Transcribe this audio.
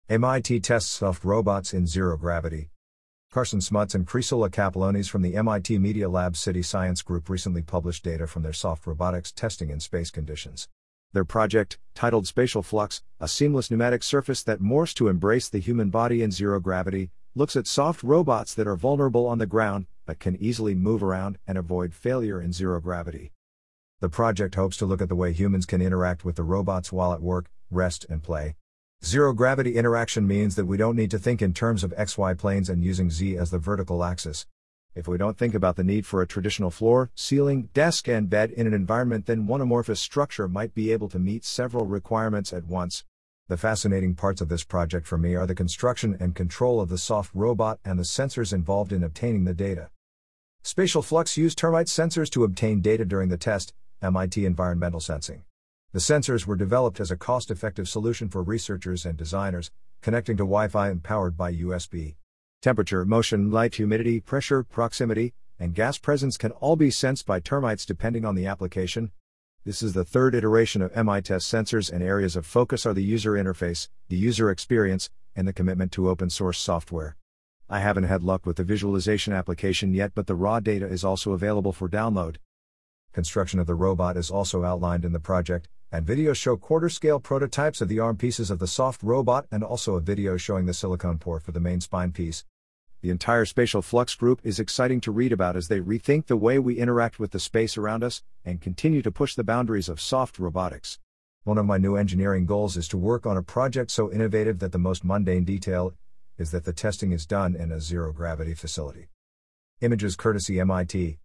MIT tests soft robots in zero gravity. Carson Smuts and Chrysola Kapelonis from the MIT Media Lab City Science Group recently published data from their soft robotics testing in space conditions. Their project, titled Spatial Flux, a seamless pneumatic surface that morphs to embrace the human body in zero gravity, looks at soft robots that are vulnerable on the ground, but can easily move around and avoid failure in zero gravity. The project hopes to look at the way humans can interact with the robots while at work, rest, and play. Zero gravity interaction means that we don't need to think in terms of XY planes and using Z as the vertical axis. If we don't think about the need for a traditional floor, ceiling, desk, and bed in an environment, then one amorphous structure might be able to meet several requirements at once. The fascinating parts of this project for me are the construction and control of the soft robot and the sensors involved in obtaining the data. Spatial Flux used termite sensors to obtain data during the test, MIT Environmental Sensing. The sensors were developed as a cost-effective solution for researchers and designers, connecting to Wi-Fi and powered by USB. Temperature, motion, light, humidity, pressure, proximity, and gas presence can all be sensed by termites depending on the application. This is the third iteration of MITest sensors, and areas of focus are the user interface, the user experience, and the commitment to open-source software. I haven't had luck with the visualization application yet, but the raw data is also available for download. Construction of the robot is also outlined in the project, and videos show quarter-scale prototypes of the arm pieces of the soft robot and also a video showing the silicone port for the main spine piece. The entire Spatial Flux group is exciting to read about as they rethink the way we interact with the space around us and continue to push the boundaries of soft robotics. One of my new engineering goals is to work on a project so innovative that the most mundane detail is that the testing is done in a zero-gravity facility. Images courtesy MIT.